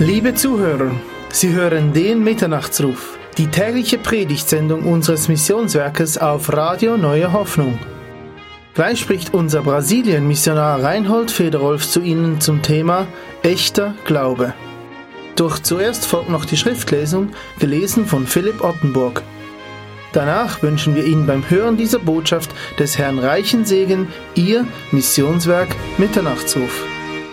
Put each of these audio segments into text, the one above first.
Liebe Zuhörer, Sie hören den Mitternachtsruf, die tägliche Predigtsendung unseres Missionswerkes auf Radio Neue Hoffnung. Gleich spricht unser Brasilien-Missionar Reinhold Federolf zu Ihnen zum Thema Echter Glaube. Doch zuerst folgt noch die Schriftlesung, gelesen von Philipp Ottenburg. Danach wünschen wir Ihnen beim Hören dieser Botschaft des Herrn reichen Segen, Ihr Missionswerk Mitternachtsruf.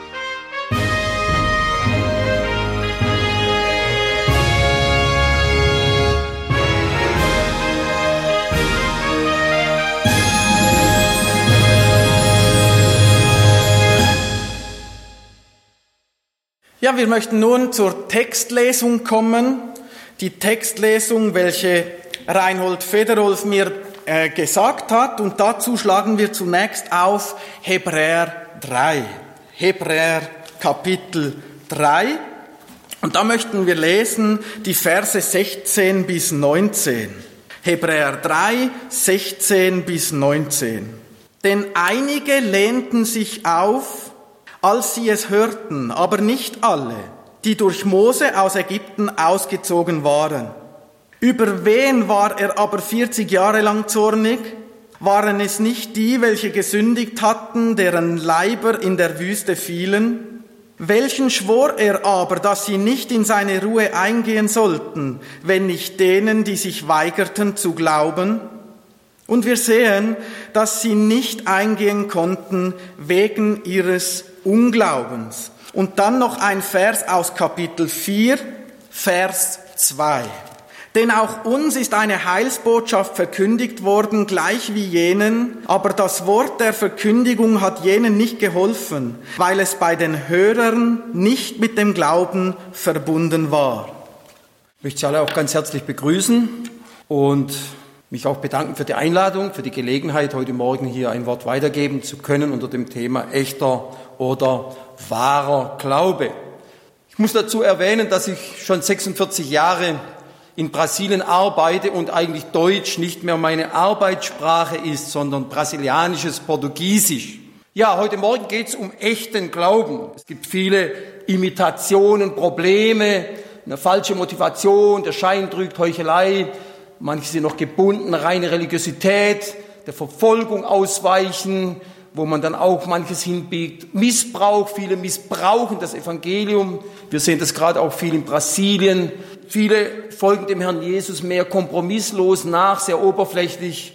Ja, wir möchten nun zur Textlesung kommen. Die Textlesung, welche Reinhold Federolf mir gesagt hat. Und dazu schlagen wir zunächst auf Hebräer 3. Hebräer Kapitel 3. Und da möchten wir lesen die Verse 16 bis 19. Hebräer 3, 16 bis 19. Denn einige lehnten sich auf, als sie es hörten, aber nicht alle, die durch Mose aus Ägypten ausgezogen waren. Über wen war er aber 40 Jahre lang zornig? Waren es nicht die, welche gesündigt hatten, deren Leiber in der Wüste fielen? Welchen schwor er aber, dass sie nicht in seine Ruhe eingehen sollten, wenn nicht denen, die sich weigerten zu glauben? Und wir sehen, dass sie nicht eingehen konnten wegen ihres Unglaubens. Und dann noch ein Vers aus Kapitel 4, Vers 2. Denn auch uns ist eine Heilsbotschaft verkündigt worden, gleich wie jenen, aber das Wort der Verkündigung hat jenen nicht geholfen, weil es bei den Hörern nicht mit dem Glauben verbunden war. Ich möchte Sie alle auch ganz herzlich begrüßen und mich auch bedanken für die Einladung, für die Gelegenheit, heute Morgen hier ein Wort weitergeben zu können unter dem Thema echter oder wahrer Glaube. Ich muss dazu erwähnen, dass ich schon 46 Jahre in Brasilien arbeite und eigentlich Deutsch nicht mehr meine Arbeitssprache ist, sondern brasilianisches Portugiesisch. Ja, heute Morgen geht es um echten Glauben. Es gibt viele Imitationen, Probleme, eine falsche Motivation, der Schein trügt, Heuchelei. Manche sind noch gebunden, reine Religiosität, der Verfolgung ausweichen, wo man dann auch manches hinbiegt. Missbrauch, viele missbrauchen das Evangelium. Wir sehen das gerade auch viel in Brasilien. Viele folgen dem Herrn Jesus mehr kompromisslos nach, sehr oberflächliche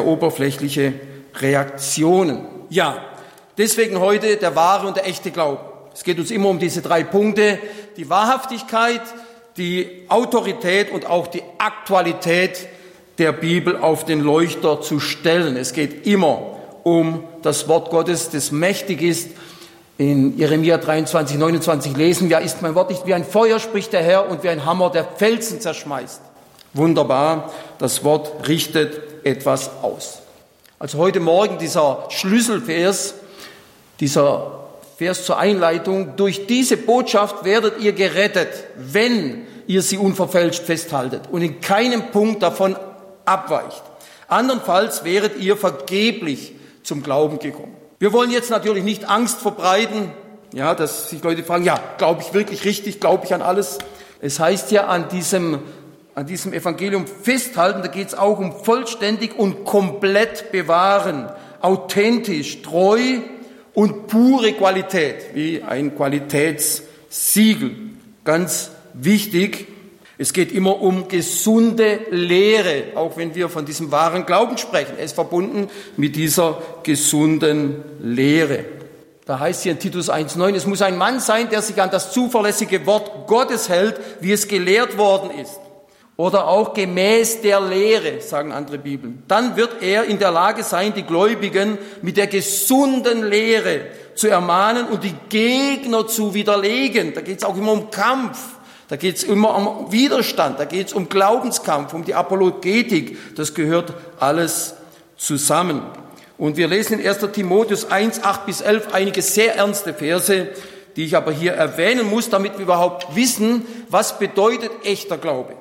Reaktionen. Ja, deswegen heute der wahre und der echte Glaube. Es geht uns immer um diese 3 Punkte, die Wahrhaftigkeit, die Autorität und auch die Aktualität der Bibel auf den Leuchter zu stellen. Es geht immer um das Wort Gottes, das mächtig ist. In Jeremia 23, 29 lesen wir, ist mein Wort nicht wie ein Feuer, spricht der Herr, und wie ein Hammer, der Felsen zerschmeißt. Wunderbar, das Wort richtet etwas aus. Also heute Morgen dieser Schlüsselvers, dieser Vers zur Einleitung: Durch diese Botschaft werdet ihr gerettet, wenn ihr sie unverfälscht festhaltet und in keinem Punkt davon abweicht. Andernfalls wäret ihr vergeblich zum Glauben gekommen. Wir wollen jetzt natürlich nicht Angst verbreiten, ja, dass sich Leute fragen, ja, glaube ich wirklich richtig, glaube ich an alles? Es heißt ja, an diesem Evangelium festhalten, da geht es auch um vollständig und komplett bewahren, authentisch, treu und pure Qualität, wie ein Qualitätssiegel. Ganz wichtig, es geht immer um gesunde Lehre, auch wenn wir von diesem wahren Glauben sprechen. Er ist verbunden mit dieser gesunden Lehre. Da heißt hier in Titus 1,9, es muss ein Mann sein, der sich an das zuverlässige Wort Gottes hält, wie es gelehrt worden ist. Oder auch gemäß der Lehre, sagen andere Bibeln. Dann wird er in der Lage sein, die Gläubigen mit der gesunden Lehre zu ermahnen und die Gegner zu widerlegen. Da geht es auch immer um Kampf. Da geht es immer um Widerstand, da geht es um Glaubenskampf, um die Apologetik. Das gehört alles zusammen. Und wir lesen in 1. Timotheus 1, 8-11 einige sehr ernste Verse, die ich aber hier erwähnen muss, damit wir überhaupt wissen, was bedeutet echter Glaube.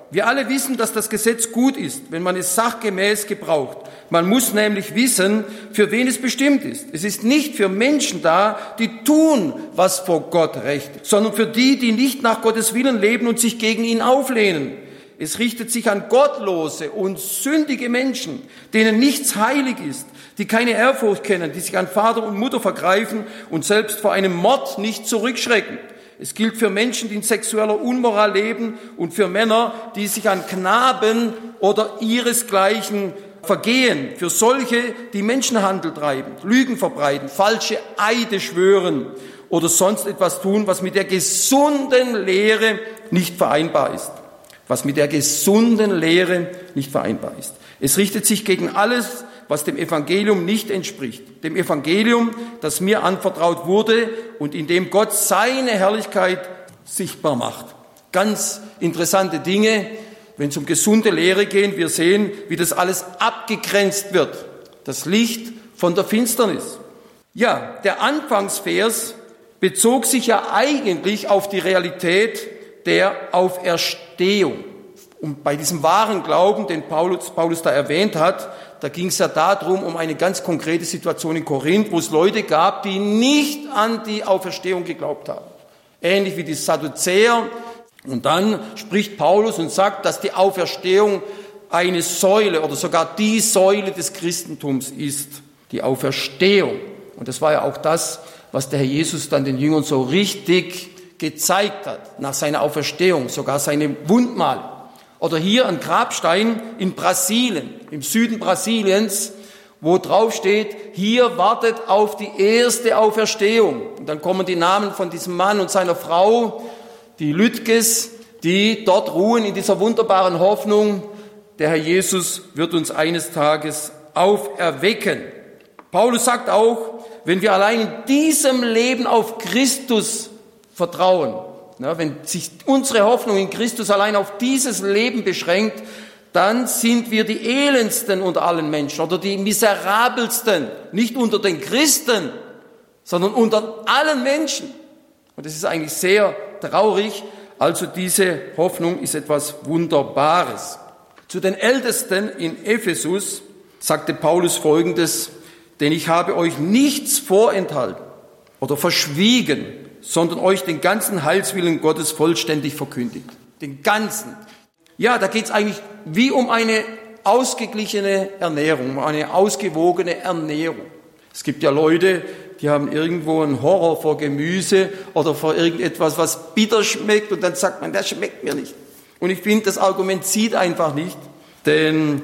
Wir alle wissen, dass das Gesetz gut ist, wenn man es sachgemäß gebraucht. Man muss nämlich wissen, für wen es bestimmt ist. Es ist nicht für Menschen da, die tun, was vor Gott recht ist, sondern für die, die nicht nach Gottes Willen leben und sich gegen ihn auflehnen. Es richtet sich an gottlose und sündige Menschen, denen nichts heilig ist, die keine Ehrfurcht kennen, die sich an Vater und Mutter vergreifen und selbst vor einem Mord nicht zurückschrecken. Es gilt für Menschen, die in sexueller Unmoral leben und für Männer, die sich an Knaben oder ihresgleichen vergehen, für solche, die Menschenhandel treiben, Lügen verbreiten, falsche Eide schwören oder sonst etwas tun, was mit der gesunden Lehre nicht vereinbar ist. Was mit der gesunden Lehre nicht vereinbar ist. Es richtet sich gegen alles, was dem Evangelium nicht entspricht. Dem Evangelium, das mir anvertraut wurde und in dem Gott seine Herrlichkeit sichtbar macht. Ganz interessante Dinge, wenn es um gesunde Lehre geht. Wir sehen, wie das alles abgegrenzt wird. Das Licht von der Finsternis. Ja, der Anfangsvers bezog sich ja eigentlich auf die Realität der Auferstehung. Und bei diesem wahren Glauben, den Paulus da erwähnt hat, da ging es ja darum, um eine ganz konkrete Situation in Korinth, wo es Leute gab, die nicht an die Auferstehung geglaubt haben. Ähnlich wie die Sadduzäer. Und dann spricht Paulus und sagt, dass die Auferstehung eine Säule oder sogar die Säule des Christentums ist. Die Auferstehung. Und das war ja auch das, was der Herr Jesus dann den Jüngern so richtig gezeigt hat, nach seiner Auferstehung, sogar seine Wundmale. Oder hier ein Grabstein in Brasilien, im Süden Brasiliens, wo drauf steht, hier wartet auf die erste Auferstehung. Und dann kommen die Namen von diesem Mann und seiner Frau, die Lütges, die dort ruhen in dieser wunderbaren Hoffnung, der Herr Jesus wird uns eines Tages auferwecken. Paulus sagt auch, wenn wir allein in diesem Leben auf Christus vertrauen, wenn sich unsere Hoffnung in Christus allein auf dieses Leben beschränkt, dann sind wir die elendsten unter allen Menschen oder die miserabelsten, nicht unter den Christen, sondern unter allen Menschen. Und das ist eigentlich sehr traurig. Also diese Hoffnung ist etwas Wunderbares. Zu den Ältesten in Ephesus sagte Paulus Folgendes, denn ich habe euch nichts vorenthalten oder verschwiegen, sondern euch den ganzen Heilswillen Gottes vollständig verkündigt. Den ganzen. Ja, da geht es eigentlich wie um eine ausgeglichene Ernährung, um eine ausgewogene Ernährung. Es gibt ja Leute, die haben irgendwo einen Horror vor Gemüse oder vor irgendetwas, was bitter schmeckt und dann sagt man, das schmeckt mir nicht. Und ich finde, das Argument zieht einfach nicht, denn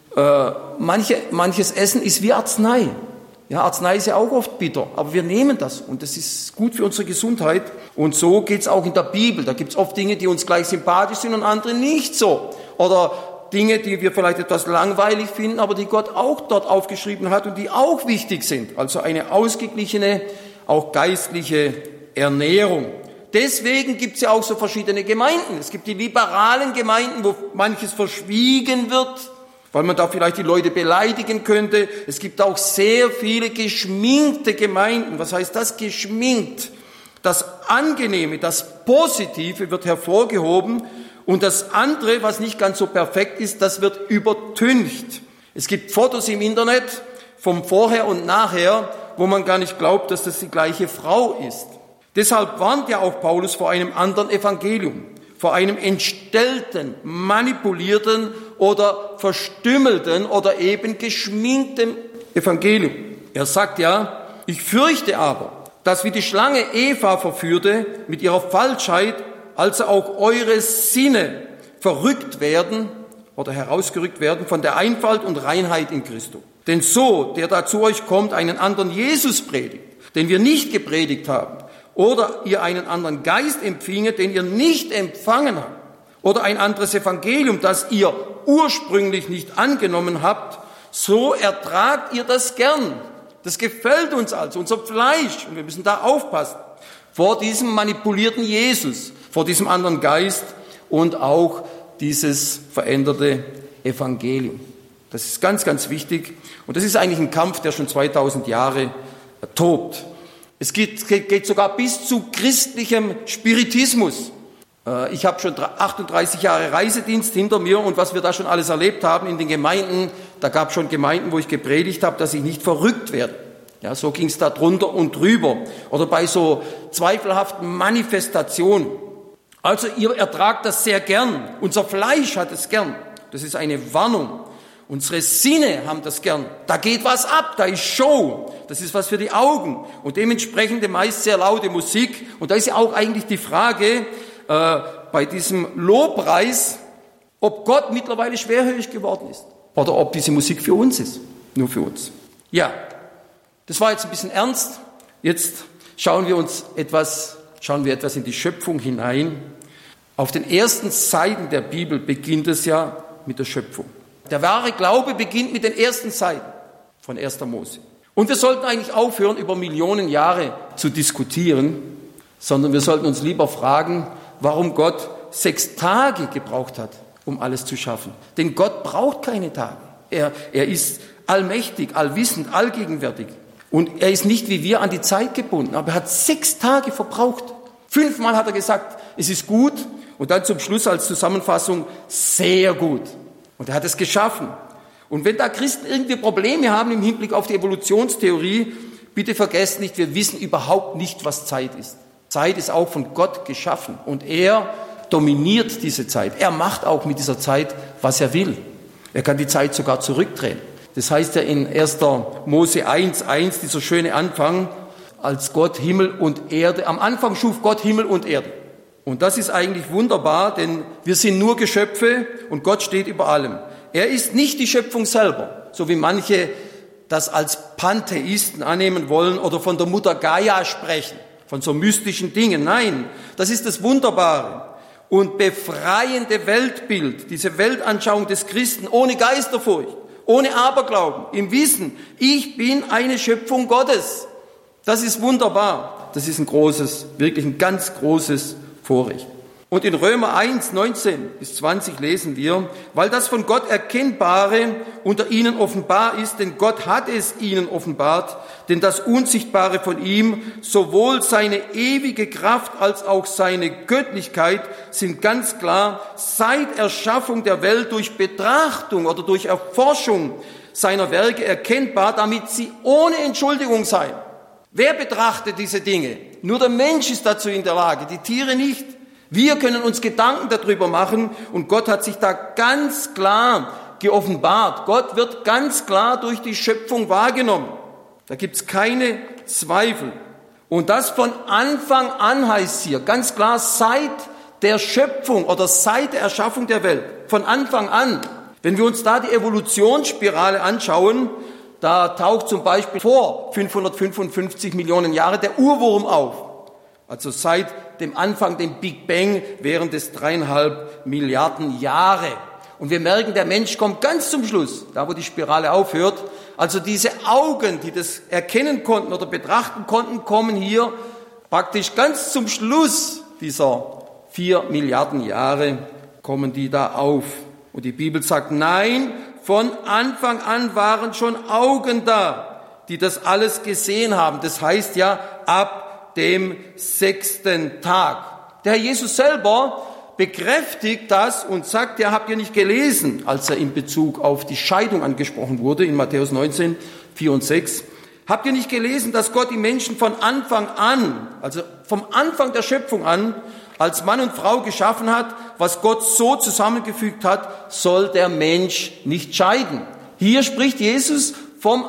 manches Essen ist wie Arznei. Ja, Arznei ist ja auch oft bitter, aber wir nehmen das und das ist gut für unsere Gesundheit. Und so geht's auch in der Bibel. Da gibt's oft Dinge, die uns gleich sympathisch sind und andere nicht so. Oder Dinge, die wir vielleicht etwas langweilig finden, aber die Gott auch dort aufgeschrieben hat und die auch wichtig sind. Also eine ausgeglichene, auch geistliche Ernährung. Deswegen gibt's ja auch so verschiedene Gemeinden. Es gibt die liberalen Gemeinden, wo manches verschwiegen wird, weil man da vielleicht die Leute beleidigen könnte. Es gibt auch sehr viele geschminkte Gemeinden. Was heißt das, geschminkt? Das Angenehme, das Positive wird hervorgehoben und das andere, was nicht ganz so perfekt ist, das wird übertüncht. Es gibt Fotos im Internet vom Vorher und Nachher, wo man gar nicht glaubt, dass das die gleiche Frau ist. Deshalb warnt ja auch Paulus vor einem anderen Evangelium, vor einem entstellten, manipulierten oder verstümmelten oder eben geschminkten Evangelium. Er sagt ja, ich fürchte aber, dass wie die Schlange Eva verführte mit ihrer Falschheit, also auch eure Sinne verrückt werden oder herausgerückt werden von der Einfalt und Reinheit in Christus. Denn so, der da zu euch kommt, einen anderen Jesus predigt, den wir nicht gepredigt haben, oder ihr einen anderen Geist empfinget, den ihr nicht empfangen habt, oder ein anderes Evangelium, das ihr ursprünglich nicht angenommen habt, so ertragt ihr das gern. Das gefällt uns also, unser Fleisch, und wir müssen da aufpassen, vor diesem manipulierten Jesus, vor diesem anderen Geist und auch dieses veränderte Evangelium. Das ist ganz, ganz wichtig, und das ist eigentlich ein Kampf, der schon 2000 Jahre tobt. Es geht sogar bis zu christlichem Spiritismus. Ich habe schon 38 Jahre Reisedienst hinter mir und was wir da schon alles erlebt haben in den Gemeinden, da gab es schon Gemeinden, wo ich gepredigt habe, dass ich nicht verrückt werde. Ja, so ging es da drunter und drüber. Oder bei so zweifelhaften Manifestationen. Also ihr ertragt das sehr gern. Unser Fleisch hat es gern. Das ist eine Warnung. Unsere Sinne haben das gern. Da geht was ab, da ist Show. Das ist was für die Augen. Und dementsprechend meist sehr laute Musik. Und da ist ja auch eigentlich die Frage, bei diesem Lobpreis, ob Gott mittlerweile schwerhörig geworden ist oder ob diese Musik für uns ist, nur für uns. Ja, das war jetzt ein bisschen ernst. Jetzt schauen wir etwas in die Schöpfung hinein. Auf den ersten Seiten der Bibel beginnt es ja mit der Schöpfung. Der wahre Glaube beginnt mit den ersten Seiten von 1. Mose. Und wir sollten eigentlich aufhören, über Millionen Jahre zu diskutieren, sondern wir sollten uns lieber fragen, warum Gott 6 Tage gebraucht hat, um alles zu schaffen. Denn Gott braucht keine Tage. Er ist allmächtig, allwissend, allgegenwärtig. Und er ist nicht wie wir an die Zeit gebunden, aber er hat 6 Tage verbraucht. 5-mal hat er gesagt, es ist gut. Und dann zum Schluss als Zusammenfassung, sehr gut. Und er hat es geschaffen. Und wenn da Christen irgendwie Probleme haben im Hinblick auf die Evolutionstheorie, bitte vergesst nicht, wir wissen überhaupt nicht, was Zeit ist. Zeit ist auch von Gott geschaffen und er dominiert diese Zeit. Er macht auch mit dieser Zeit, was er will. Er kann die Zeit sogar zurückdrehen. Das heißt ja in 1. Mose 1,1, dieser schöne Anfang, als Gott Himmel und Erde, am Anfang schuf Gott Himmel und Erde. Und das ist eigentlich wunderbar, denn wir sind nur Geschöpfe und Gott steht über allem. Er ist nicht die Schöpfung selber, so wie manche das als Pantheisten annehmen wollen oder von der Mutter Gaia sprechen, von so mystischen Dingen. Nein, das ist das Wunderbare und befreiende Weltbild, diese Weltanschauung des Christen ohne Geisterfurcht, ohne Aberglauben, im Wissen, ich bin eine Schöpfung Gottes. Das ist wunderbar. Das ist wirklich ein ganz großes Vorrecht. Und in Römer 1, 19 bis 20 lesen wir, weil das von Gott Erkennbare unter ihnen offenbar ist, denn Gott hat es ihnen offenbart, denn das Unsichtbare von ihm, sowohl seine ewige Kraft als auch seine Göttlichkeit sind ganz klar seit Erschaffung der Welt durch Betrachtung oder durch Erforschung seiner Werke erkennbar, damit sie ohne Entschuldigung seien. Wer betrachtet diese Dinge? Nur der Mensch ist dazu in der Lage, die Tiere nicht. Wir können uns Gedanken darüber machen und Gott hat sich da ganz klar geoffenbart. Gott wird ganz klar durch die Schöpfung wahrgenommen. Da gibt's keine Zweifel. Und das von Anfang an heißt hier, ganz klar seit der Schöpfung oder seit der Erschaffung der Welt. Von Anfang an. Wenn wir uns da die Evolutionsspirale anschauen, da taucht zum Beispiel vor 555 Millionen Jahre der Urwurm auf. Also seit dem Anfang, dem Big Bang, während des 3,5 Milliarden Jahre. Und wir merken, der Mensch kommt ganz zum Schluss, da wo die Spirale aufhört. Also diese Augen, die das erkennen konnten oder betrachten konnten, kommen hier praktisch ganz zum Schluss dieser 4 Milliarden Jahre, kommen die da auf. Und die Bibel sagt, nein, von Anfang an waren schon Augen da, die das alles gesehen haben. Das heißt ja, ab dem 6. Tag. Der Herr Jesus selber bekräftigt das und sagt, ja, habt ihr nicht gelesen, als er in Bezug auf die Scheidung angesprochen wurde, in Matthäus 19, 4 und 6. Habt ihr nicht gelesen, dass Gott die Menschen von Anfang an, also vom Anfang der Schöpfung an, als Mann und Frau geschaffen hat, was Gott so zusammengefügt hat, soll der Mensch nicht scheiden. Hier spricht Jesus vom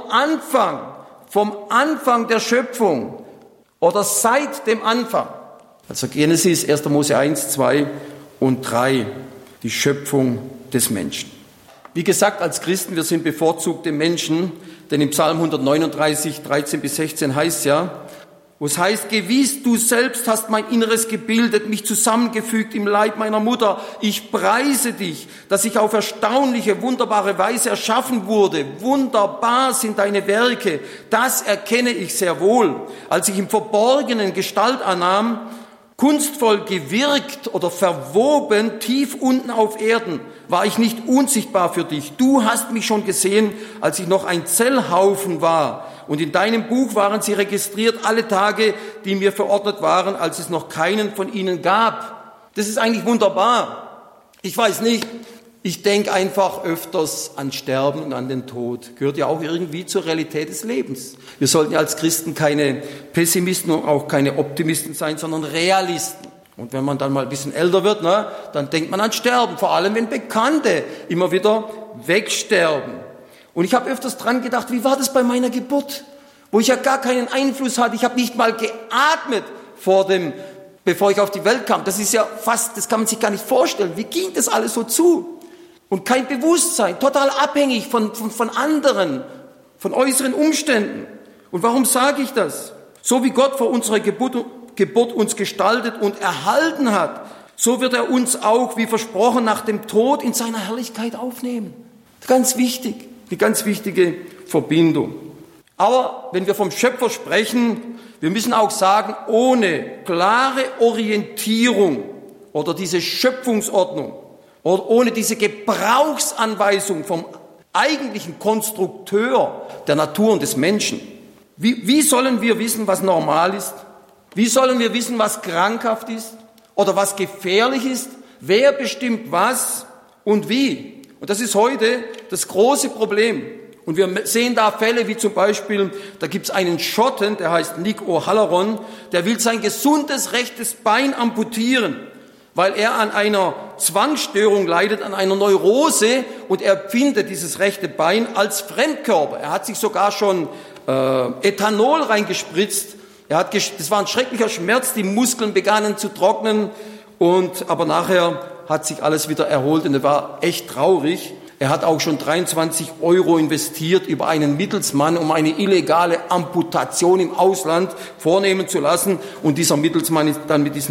Anfang der Schöpfung oder seit dem Anfang. Also Genesis, 1. Mose 1, 2 und 3, die Schöpfung des Menschen. Wie gesagt, als Christen, wir sind bevorzugte Menschen, denn im Psalm 139, 13 bis 16 heißt ja, wo es heißt, gewiss, du selbst hast mein Inneres gebildet, mich zusammengefügt im Leib meiner Mutter. Ich preise dich, dass ich auf erstaunliche, wunderbare Weise erschaffen wurde. Wunderbar sind deine Werke. Das erkenne ich sehr wohl. Als ich im Verborgenen Gestalt annahm, kunstvoll gewirkt oder verwoben, tief unten auf Erden, war ich nicht unsichtbar für dich. Du hast mich schon gesehen, als ich noch ein Zellhaufen war. Und in deinem Buch waren sie registriert, alle Tage, die mir verordnet waren, als es noch keinen von ihnen gab. Das ist eigentlich wunderbar. Ich weiß nicht, ich denke einfach öfters an Sterben und an den Tod. Gehört ja auch irgendwie zur Realität des Lebens. Wir sollten ja als Christen keine Pessimisten und auch keine Optimisten sein, sondern Realisten. Und wenn man dann mal ein bisschen älter wird, dann denkt man an Sterben, vor allem wenn Bekannte immer wieder wegsterben. Und ich habe öfters dran gedacht, wie war das bei meiner Geburt, wo ich ja gar keinen Einfluss hatte. Ich habe nicht mal geatmet bevor ich auf die Welt kam. Das ist ja fast, das kann man sich gar nicht vorstellen. Wie ging das alles so zu? Und kein Bewusstsein, total abhängig von anderen, von äußeren Umständen. Und warum sage ich das? So wie Gott vor unserer Geburt uns gestaltet und erhalten hat, so wird er uns auch, wie versprochen, nach dem Tod in seiner Herrlichkeit aufnehmen. Ganz wichtig, eine ganz wichtige Verbindung. Aber wenn wir vom Schöpfer sprechen, wir müssen auch sagen, ohne klare Orientierung oder diese Schöpfungsordnung oder ohne diese Gebrauchsanweisung vom eigentlichen Konstrukteur der Natur und des Menschen, wie sollen wir wissen, was normal ist? Wie sollen wir wissen, was krankhaft ist oder was gefährlich ist? Wer bestimmt was und wie? Und das ist heute das große Problem. Und wir sehen da Fälle wie zum Beispiel, da gibt's einen Schotten, der heißt Nick O'Halloran, der will sein gesundes rechtes Bein amputieren, weil er an einer Zwangsstörung leidet, an einer Neurose, und er empfindet dieses rechte Bein als Fremdkörper. Er hat sich sogar schon Ethanol reingespritzt. Das war ein schrecklicher Schmerz, die Muskeln begannen zu trocknen, aber nachher hat sich alles wieder erholt und er war echt traurig. Er hat auch schon 23 € investiert über einen Mittelsmann, um eine illegale Amputation im Ausland vornehmen zu lassen. Und dieser Mittelsmann ist dann mit diesen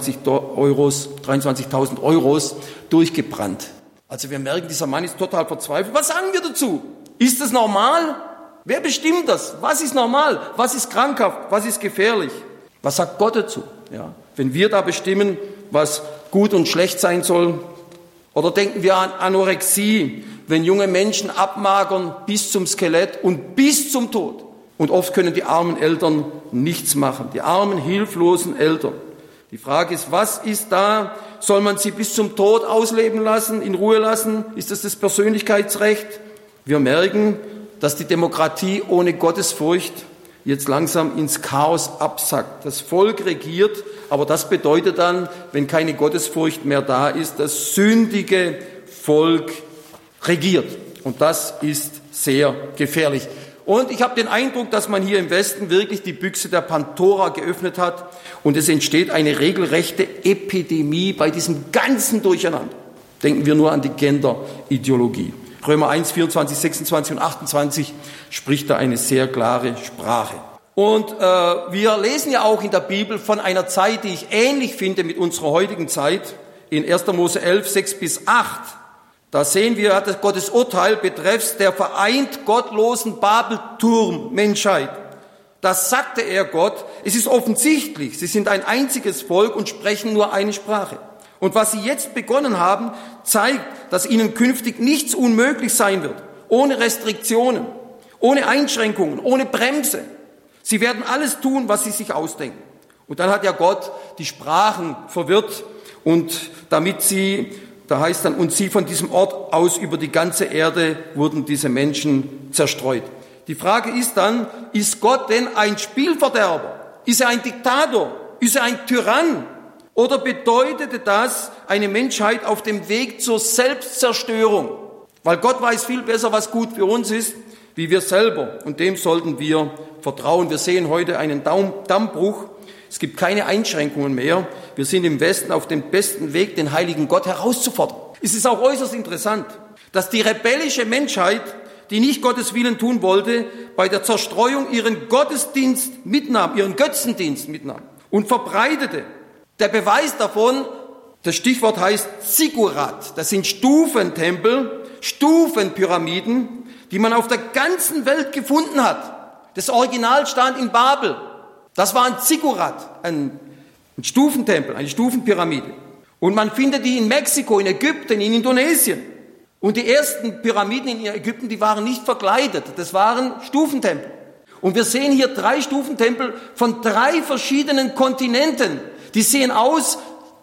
23.000 € durchgebrannt. Also wir merken, dieser Mann ist total verzweifelt. Was sagen wir dazu? Ist das normal? Wer bestimmt das? Was ist normal? Was ist krankhaft? Was ist gefährlich? Was sagt Gott dazu? Ja, wenn wir da bestimmen, was gut und schlecht sein soll. Oder denken wir an Anorexie, wenn junge Menschen abmagern bis zum Skelett und bis zum Tod. Und oft können die armen Eltern nichts machen, die armen, hilflosen Eltern. Die Frage ist, was ist da? Soll man sie bis zum Tod ausleben lassen, in Ruhe lassen? Ist das das Persönlichkeitsrecht? Wir merken, dass die Demokratie ohne Gottesfurcht jetzt langsam ins Chaos absackt. Das Volk regiert, aber das bedeutet dann, wenn keine Gottesfurcht mehr da ist, das sündige Volk regiert. Und das ist sehr gefährlich. Und ich habe den Eindruck, dass man hier im Westen wirklich die Büchse der Pandora geöffnet hat und es entsteht eine regelrechte Epidemie bei diesem ganzen Durcheinander. Denken wir nur an die Gender-Ideologie. Römer 1, 24, 26 und 28 spricht da eine sehr klare Sprache. Und wir lesen ja auch in der Bibel von einer Zeit, die ich ähnlich finde mit unserer heutigen Zeit, in 1. Mose 11, 6 bis 8. Da sehen wir das Gottes Urteil betreffs der vereint gottlosen Babelturm-Menschheit. Da sagte er Gott, es ist offensichtlich, sie sind ein einziges Volk und sprechen nur eine Sprache. Und was sie jetzt begonnen haben, zeigt, dass ihnen künftig nichts unmöglich sein wird. Ohne Restriktionen, ohne Einschränkungen, ohne Bremse. Sie werden alles tun, was sie sich ausdenken. Und dann hat ja Gott die Sprachen verwirrt und damit sie, da heißt dann, und sie von diesem Ort aus über die ganze Erde wurden diese Menschen zerstreut. Die Frage ist dann, ist Gott denn ein Spielverderber? Ist er ein Diktator? Ist er ein Tyrann? Oder bedeutete das eine Menschheit auf dem Weg zur Selbstzerstörung? Weil Gott weiß viel besser, was gut für uns ist, wie wir selber. Und dem sollten wir vertrauen. Wir sehen heute einen Dammbruch. Es gibt keine Einschränkungen mehr. Wir sind im Westen auf dem besten Weg, den heiligen Gott herauszufordern. Es ist auch äußerst interessant, dass die rebellische Menschheit, die nicht Gottes Willen tun wollte, bei der Zerstreuung ihren Gottesdienst mitnahm, ihren Götzendienst mitnahm und verbreitete. Der Beweis davon, das Stichwort heißt Ziggurat. Das sind Stufentempel, Stufenpyramiden, die man auf der ganzen Welt gefunden hat. Das Original stand in Babel. Das war ein Ziggurat, ein Stufentempel, eine Stufenpyramide. Und man findet die in Mexiko, in Ägypten, in Indonesien. Und die ersten Pyramiden in Ägypten, die waren nicht verkleidet. Das waren Stufentempel. Und wir sehen hier 3 Stufentempel von 3 verschiedenen Kontinenten. Die sehen aus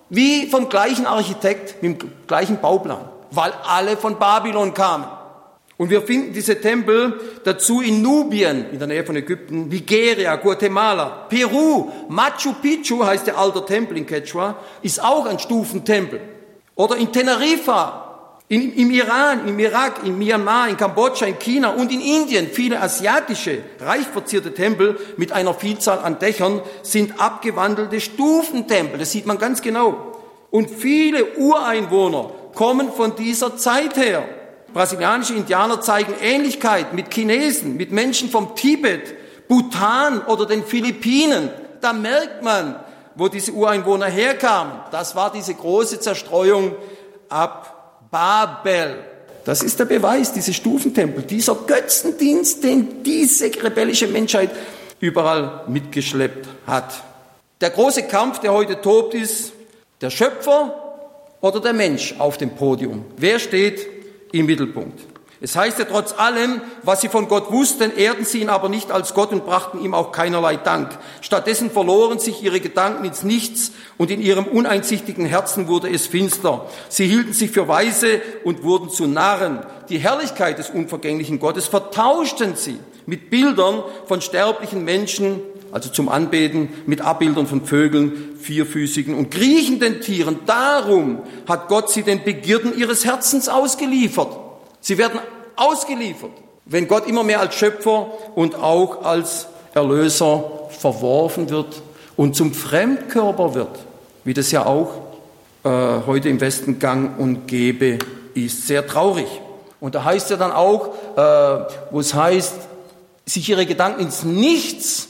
wie vom gleichen Architekt, mit dem gleichen Bauplan, weil alle von Babylon kamen. Und wir finden diese Tempel dazu in Nubien, in der Nähe von Ägypten, Nigeria, Guatemala, Peru, Machu Picchu heißt der alte Tempel in Quechua, ist auch ein Stufentempel. Oder in Teneriffa, im Iran, im Irak, in Myanmar, in Kambodscha, in China und in Indien. Viele asiatische, reich verzierte Tempel mit einer Vielzahl an Dächern sind abgewandelte Stufentempel. Das sieht man ganz genau. Und viele Ureinwohner kommen von dieser Zeit her. Brasilianische Indianer zeigen Ähnlichkeit mit Chinesen, mit Menschen vom Tibet, Bhutan oder den Philippinen. Da merkt man, wo diese Ureinwohner herkamen. Das war diese große Zerstreuung ab Babel. Das ist der Beweis, diese Stufentempel, dieser Götzendienst, den diese rebellische Menschheit überall mitgeschleppt hat. Der große Kampf, der heute tobt, ist der Schöpfer oder der Mensch auf dem Podium. Wer steht im Mittelpunkt? Es heißt ja, trotz allem, was sie von Gott wussten, ehrten sie ihn aber nicht als Gott und brachten ihm auch keinerlei Dank. Stattdessen verloren sich ihre Gedanken ins Nichts und in ihrem uneinsichtigen Herzen wurde es finster. Sie hielten sich für Weise und wurden zu Narren. Die Herrlichkeit des unvergänglichen Gottes vertauschten sie mit Bildern von sterblichen Menschen, also zum Anbeten, mit Abbildern von Vögeln, vierfüßigen und kriechenden Tieren. Darum hat Gott sie den Begierden ihres Herzens ausgeliefert. Sie werden ausgeliefert, wenn Gott immer mehr als Schöpfer und auch als Erlöser verworfen wird und zum Fremdkörper wird, wie das ja auch heute im Westen gang und gäbe ist. Sehr traurig. Und da heißt ja dann auch, wo es heißt, sich ihre Gedanken ins Nichts,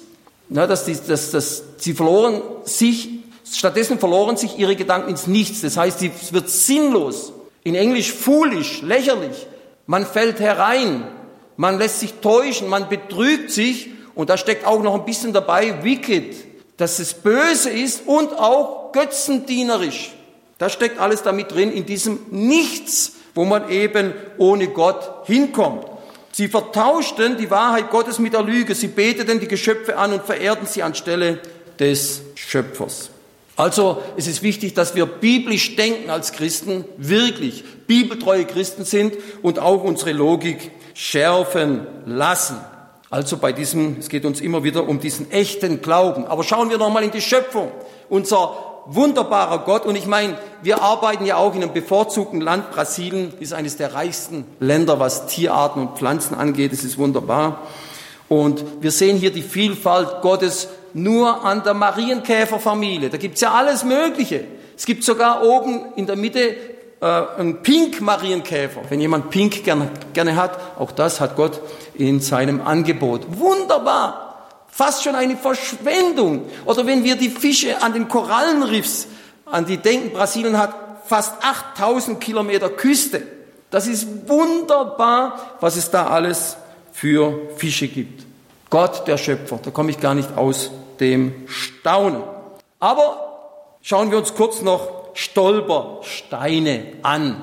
stattdessen verloren sich ihre Gedanken ins Nichts. Das heißt, es wird sinnlos. In Englisch foolish, lächerlich. Man fällt herein, man lässt sich täuschen, man betrügt sich und da steckt auch noch ein bisschen dabei, wicked, dass es böse ist und auch götzendienerisch. Da steckt alles damit drin, in diesem Nichts, wo man eben ohne Gott hinkommt. Sie vertauschten die Wahrheit Gottes mit der Lüge, sie beteten die Geschöpfe an und verehrten sie anstelle des Schöpfers. Also es ist wichtig, dass wir biblisch denken als Christen, wirklich bibeltreue Christen sind und auch unsere Logik schärfen lassen. Also es geht uns immer wieder um diesen echten Glauben. Aber schauen wir nochmal in die Schöpfung. Unser wunderbarer Gott, und ich meine, wir arbeiten ja auch in einem bevorzugten Land. Brasilien ist eines der reichsten Länder, was Tierarten und Pflanzen angeht. Es ist wunderbar. Und wir sehen hier die Vielfalt Gottes nur an der Marienkäferfamilie. Da gibt's ja alles Mögliche. Es gibt sogar oben in der Mitte einen Pink-Marienkäfer. Wenn jemand Pink gerne hat, auch das hat Gott in seinem Angebot. Wunderbar! Fast schon eine Verschwendung. Oder wenn wir die Fische an den Korallenriffs, an die denken, Brasilien hat fast 8000 Kilometer Küste. Das ist wunderbar, was es da alles für Fische gibt. Gott, der Schöpfer, da komme ich gar nicht aus dem Staunen. Aber schauen wir uns kurz noch Stolpersteine an,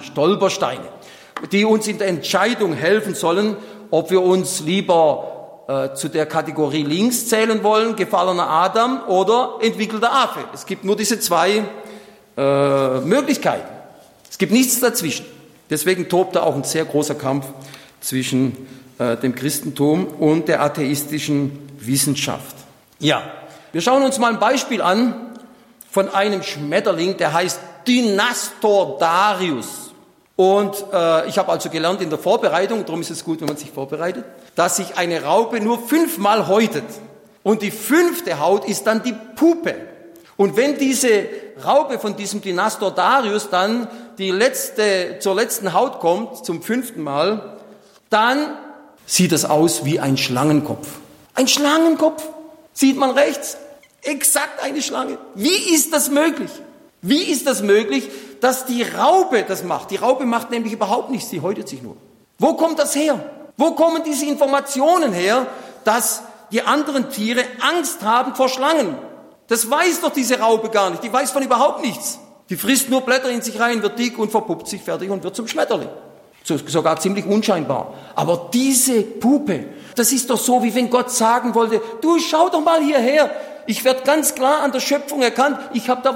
die uns in der Entscheidung helfen sollen, ob wir uns lieber zu der Kategorie links zählen wollen, gefallener Adam oder entwickelter Affe. Es gibt nur diese zwei Möglichkeiten. Es gibt nichts dazwischen. Deswegen tobt da auch ein sehr großer Kampf zwischen dem Christentum und der atheistischen Wissenschaft. Ja, wir schauen uns mal ein Beispiel an von einem Schmetterling, der heißt Dynastordarius. Und ich habe also gelernt in der Vorbereitung, darum ist es gut, wenn man sich vorbereitet, dass sich eine Raupe nur 5-mal häutet. Und die 5. Haut ist dann die Puppe. Und wenn diese Raupe von diesem Dynastordarius dann zur letzten Haut kommt, zum 5. Mal, dann sieht es aus wie ein Schlangenkopf. Ein Schlangenkopf, sieht man rechts, exakt eine Schlange. Wie ist das möglich? Wie ist das möglich, dass die Raupe das macht? Die Raupe macht nämlich überhaupt nichts, sie häutet sich nur. Wo kommt das her? Wo kommen diese Informationen her, dass die anderen Tiere Angst haben vor Schlangen? Das weiß doch diese Raupe gar nicht, die weiß von überhaupt nichts. Die frisst nur Blätter in sich rein, wird dick und verpuppt sich fertig und wird zum Schmetterling. Sogar ziemlich unscheinbar. Aber diese Puppe, das ist doch so, wie wenn Gott sagen wollte, du schau doch mal hierher, ich werde ganz klar an der Schöpfung erkannt, ich habe da was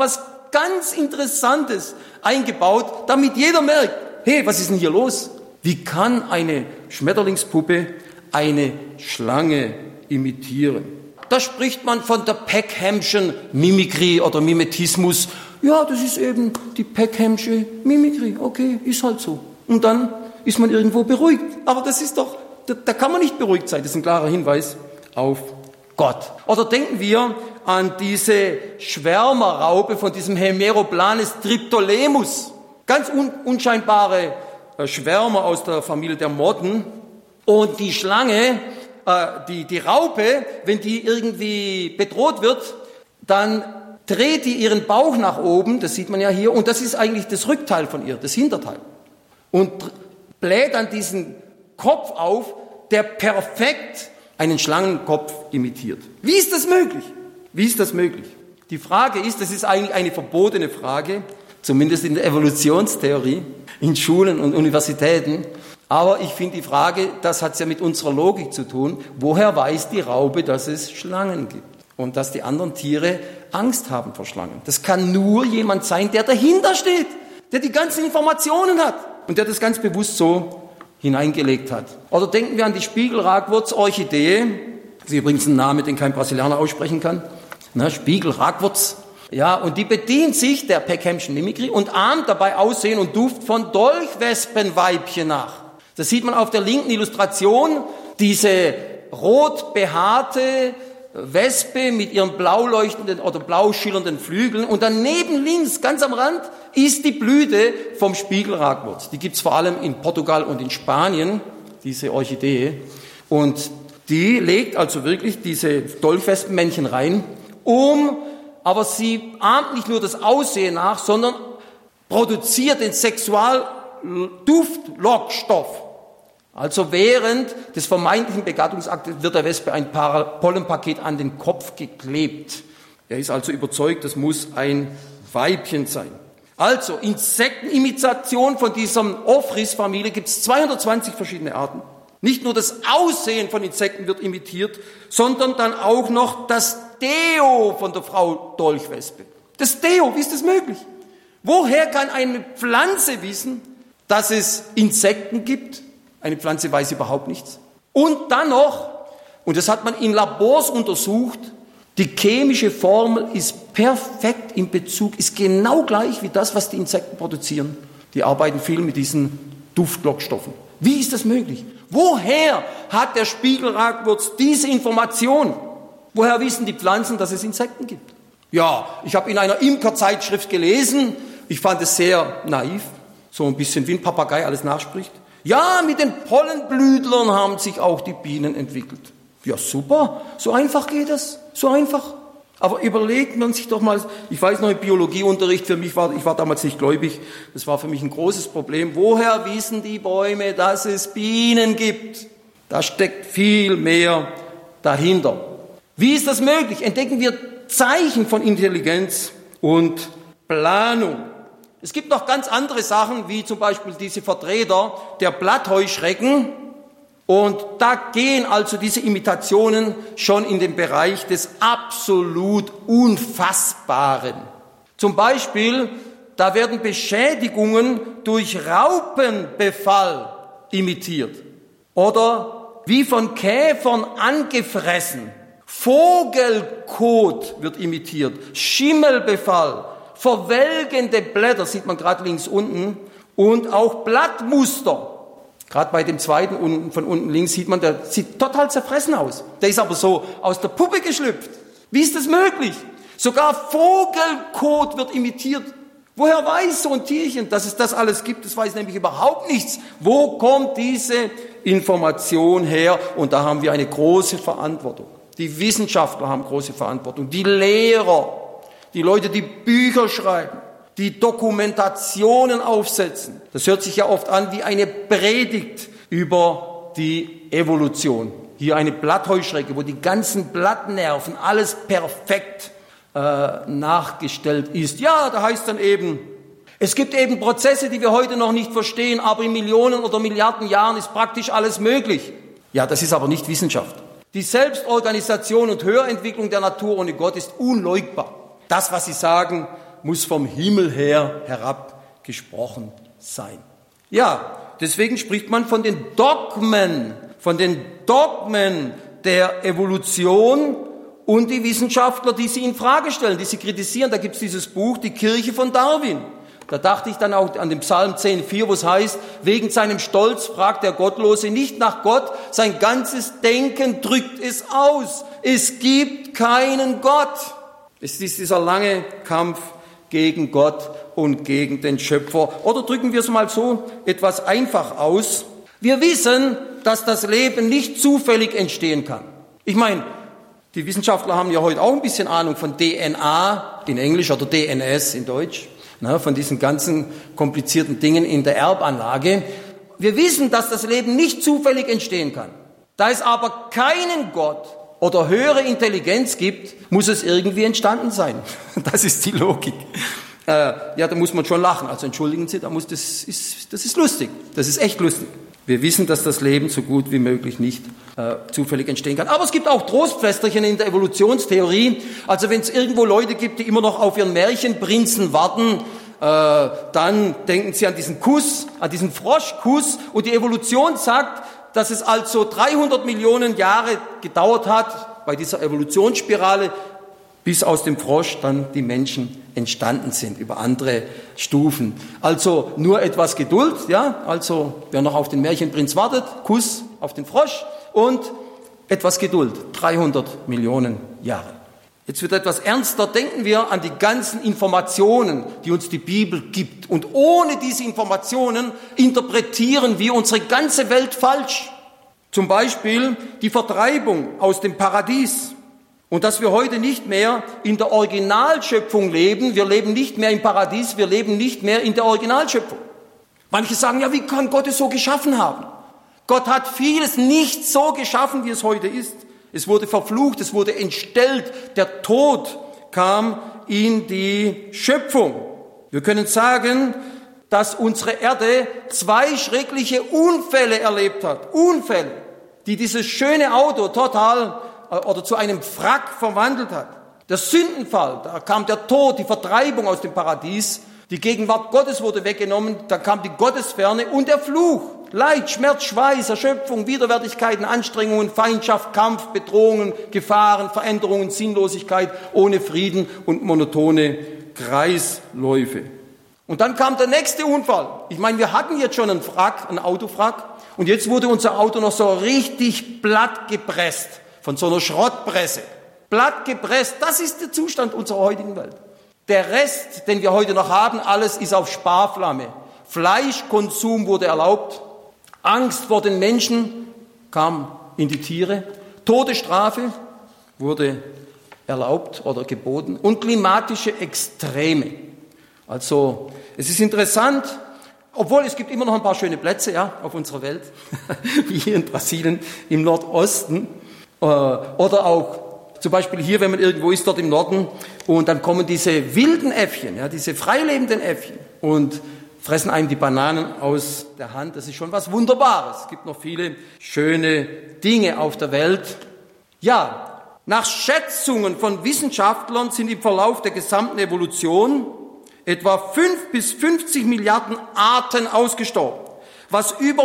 ganz Interessantes eingebaut, damit jeder merkt, hey, was ist denn hier los? Wie kann eine Schmetterlingspuppe eine Schlange imitieren? Da spricht man von der Peckham'schen Mimikrie oder Mimetismus. Ja, das ist eben die Peckham'sche Mimikrie. Okay, ist halt so. Und dann ist man irgendwo beruhigt. Aber das ist doch, da kann man nicht beruhigt sein. Das ist ein klarer Hinweis auf Gott. Oder denken wir an diese Schwärmerraupe von diesem Hemeroplanes Triptolemus. Ganz unscheinbare Schwärmer aus der Familie der Motten. Und die Schlange, die Raupe, wenn die irgendwie bedroht wird, dann dreht die ihren Bauch nach oben, das sieht man ja hier, und das ist eigentlich das Rückteil von ihr, das Hinterteil. Und bläht dann diesen Kopf auf, der perfekt einen Schlangenkopf imitiert. Wie ist das möglich? Wie ist das möglich? Die Frage ist, das ist eigentlich eine verbotene Frage, zumindest in der Evolutionstheorie, in Schulen und Universitäten. Aber ich finde die Frage, das hat ja mit unserer Logik zu tun. Woher weiß die Raupe, dass es Schlangen gibt? Und dass die anderen Tiere Angst haben vor Schlangen. Das kann nur jemand sein, der dahinter steht, der die ganzen Informationen hat und der das ganz bewusst so hineingelegt hat. Oder denken wir an die Spiegelragwurz-Orchidee. Das ist übrigens ein Name, den kein Brasilianer aussprechen kann. Spiegelragwurz. Ja, und die bedient sich der Peckham'schen Mimikrie und ahmt dabei Aussehen und Duft von Dolchwespenweibchen nach. Das sieht man auf der linken Illustration, diese rot behaarte Wespe mit ihren blau leuchtenden oder blau schillernden Flügeln. Und daneben links, ganz am Rand, ist die Blüte vom Spiegelragwurz. Die gibt's vor allem in Portugal und in Spanien, diese Orchidee. Und die legt also wirklich diese Dolchwespenmännchen rein, aber sie ahmt nicht nur das Aussehen nach, sondern produziert den Sexualduftlockstoff. Also während des vermeintlichen Begattungsaktes wird der Wespe ein Pollenpaket an den Kopf geklebt. Er ist also überzeugt, das muss ein Weibchen sein. Also Insektenimitation von dieser Ophrys-Familie gibt es 220 verschiedene Arten. Nicht nur das Aussehen von Insekten wird imitiert, sondern dann auch noch das Deo von der Frau Dolchwespe. Das Deo, wie ist das möglich? Woher kann eine Pflanze wissen, dass es Insekten gibt? Eine Pflanze weiß überhaupt nichts. Und dann noch, und das hat man in Labors untersucht, die chemische Formel ist perfekt in Bezug, ist genau gleich wie das, was die Insekten produzieren. Die arbeiten viel mit diesen Duftlockstoffen. Wie ist das möglich? Woher hat der Spiegelragwurz diese Information? Woher wissen die Pflanzen, dass es Insekten gibt? Ja, ich habe in einer Imkerzeitschrift gelesen, ich fand es sehr naiv, so ein bisschen wie ein Papagei alles nachspricht. Ja, mit den Pollenblütlern haben sich auch die Bienen entwickelt. Ja, super, so einfach geht das, so einfach. Aber überlegt man sich doch mal, ich weiß noch im Biologieunterricht, ich war damals nicht gläubig, das war für mich ein großes Problem. Woher wissen die Bäume, dass es Bienen gibt? Da steckt viel mehr dahinter. Wie ist das möglich? Entdecken wir Zeichen von Intelligenz und Planung. Es gibt noch ganz andere Sachen, wie zum Beispiel diese Vertreter der Blattheuschrecken. Und da gehen also diese Imitationen schon in den Bereich des absolut Unfassbaren. Zum Beispiel, da werden Beschädigungen durch Raupenbefall imitiert. Oder wie von Käfern angefressen. Vogelkot wird imitiert. Schimmelbefall. Verwelkende Blätter, sieht man gerade links unten. Und auch Blattmuster. Gerade bei dem zweiten unten, von unten links sieht man, der sieht total zerfressen aus. Der ist aber so aus der Puppe geschlüpft. Wie ist das möglich? Sogar Vogelkot wird imitiert. Woher weiß so ein Tierchen, dass es das alles gibt? Das weiß nämlich überhaupt nichts. Wo kommt diese Information her? Und da haben wir eine große Verantwortung. Die Wissenschaftler haben große Verantwortung. Die Lehrer, die Leute, die Bücher schreiben, die Dokumentationen aufsetzen. Das hört sich ja oft an wie eine Predigt über die Evolution. Hier eine Blattheuschrecke, wo die ganzen Blattnerven, alles perfekt nachgestellt ist. Ja, da heißt dann eben, es gibt eben Prozesse, die wir heute noch nicht verstehen, aber in Millionen oder Milliarden Jahren ist praktisch alles möglich. Ja, das ist aber nicht Wissenschaft. Die Selbstorganisation und Höherentwicklung der Natur ohne Gott ist unleugbar. Das, was Sie sagen, muss vom Himmel her herabgesprochen sein. Ja, deswegen spricht man von den Dogmen der Evolution und die Wissenschaftler, die sie in Frage stellen, die sie kritisieren. Da gibt es dieses Buch, Die Kirche von Darwin. Da dachte ich dann auch an den Psalm 10,4, wo es heißt, wegen seinem Stolz fragt der Gottlose nicht nach Gott, sein ganzes Denken drückt es aus. Es gibt keinen Gott. Es ist dieser lange Kampf gegen Gott und gegen den Schöpfer. Oder drücken wir es mal so etwas einfach aus. Wir wissen, dass das Leben nicht zufällig entstehen kann. Ich meine, die Wissenschaftler haben ja heute auch ein bisschen Ahnung von DNA in Englisch oder DNS in Deutsch. Von diesen ganzen komplizierten Dingen in der Erbanlage. Wir wissen, dass das Leben nicht zufällig entstehen kann. Da es aber keinen Gott oder höhere Intelligenz gibt, muss es irgendwie entstanden sein. Das ist die Logik. Ja, da muss man schon lachen. Also entschuldigen Sie, das ist lustig. Das ist echt lustig. Wir wissen, dass das Leben so gut wie möglich nicht zufällig entstehen kann. Aber es gibt auch Trostpflästerchen in der Evolutionstheorie. Also wenn es irgendwo Leute gibt, die immer noch auf ihren Märchenprinzen warten, dann denken sie an diesen Kuss, an diesen Froschkuss. Und die Evolution sagt, dass es also 300 Millionen Jahre gedauert hat bei dieser Evolutionsspirale, bis aus dem Frosch dann die Menschen entstanden sind, über andere Stufen. Also nur etwas Geduld, ja, also wer noch auf den Märchenprinz wartet, Kuss auf den Frosch und etwas Geduld, 300 Millionen Jahre. Jetzt wird etwas ernster, denken wir an die ganzen Informationen, die uns die Bibel gibt. Und ohne diese Informationen interpretieren wir unsere ganze Welt falsch. Zum Beispiel die Vertreibung aus dem Paradies. Und dass wir heute nicht mehr in der Originalschöpfung leben, wir leben nicht mehr im Paradies, wir leben nicht mehr in der Originalschöpfung. Manche sagen, ja, wie kann Gott es so geschaffen haben? Gott hat vieles nicht so geschaffen, wie es heute ist. Es wurde verflucht, es wurde entstellt, der Tod kam in die Schöpfung. Wir können sagen, dass unsere Erde 2 schreckliche Unfälle erlebt hat. Unfälle, die dieses schöne Auto total oder zu einem Wrack verwandelt hat. Der Sündenfall, da kam der Tod, die Vertreibung aus dem Paradies, die Gegenwart Gottes wurde weggenommen, da kam die Gottesferne und der Fluch. Leid, Schmerz, Schweiß, Erschöpfung, Widerwärtigkeiten, Anstrengungen, Feindschaft, Kampf, Bedrohungen, Gefahren, Veränderungen, Sinnlosigkeit, ohne Frieden und monotone Kreisläufe. Und dann kam der nächste Unfall. Ich meine, wir hatten jetzt schon einen Autowrack und jetzt wurde unser Auto noch so richtig platt gepresst. Von so einer Schrottpresse. Platt gepresst, das ist der Zustand unserer heutigen Welt. Der Rest, den wir heute noch haben, alles ist auf Sparflamme. Fleischkonsum wurde erlaubt. Angst vor den Menschen kam in die Tiere. Todesstrafe wurde erlaubt oder geboten. Und klimatische Extreme. Also, es ist interessant, obwohl es gibt immer noch ein paar schöne Plätze, ja, auf unserer Welt. Wie hier in Brasilien, im Nordosten. Oder auch zum Beispiel hier, wenn man irgendwo ist, dort im Norden, und dann kommen diese wilden Äffchen, ja, diese freilebenden Äffchen und fressen einem die Bananen aus der Hand. Das ist schon was Wunderbares. Es gibt noch viele schöne Dinge auf der Welt. Ja, nach Schätzungen von Wissenschaftlern sind im Verlauf der gesamten Evolution etwa 5 bis 50 Milliarden Arten ausgestorben, was über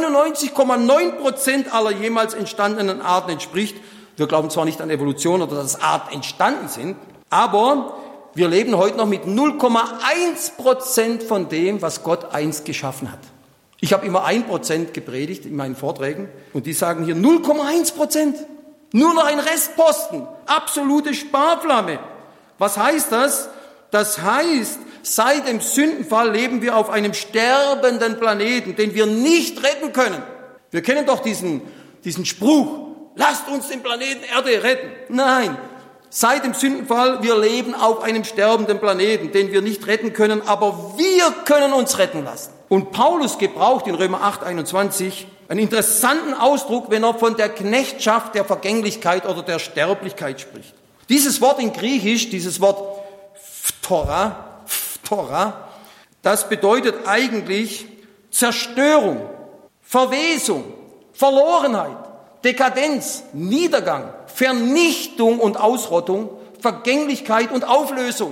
99,9% aller jemals entstandenen Arten entspricht. Wir glauben zwar nicht an Evolution oder dass Arten entstanden sind, aber wir leben heute noch mit 0,1% von dem, was Gott einst geschaffen hat. Ich habe immer 1% gepredigt in meinen Vorträgen und die sagen hier 0,1%. Nur noch ein Restposten, absolute Sparflamme. Was heißt das? Das heißt, seit dem Sündenfall leben wir auf einem sterbenden Planeten, den wir nicht retten können. Wir kennen doch diesen Spruch, lasst uns den Planeten Erde retten. Nein, seit dem Sündenfall, wir leben auf einem sterbenden Planeten, den wir nicht retten können, aber wir können uns retten lassen. Und Paulus gebraucht in Römer 8,21 einen interessanten Ausdruck, wenn er von der Knechtschaft, der Vergänglichkeit oder der Sterblichkeit spricht. Dieses Wort in Griechisch, dieses Wort Phthora, das bedeutet eigentlich Zerstörung, Verwesung, Verlorenheit, Dekadenz, Niedergang, Vernichtung und Ausrottung, Vergänglichkeit und Auflösung.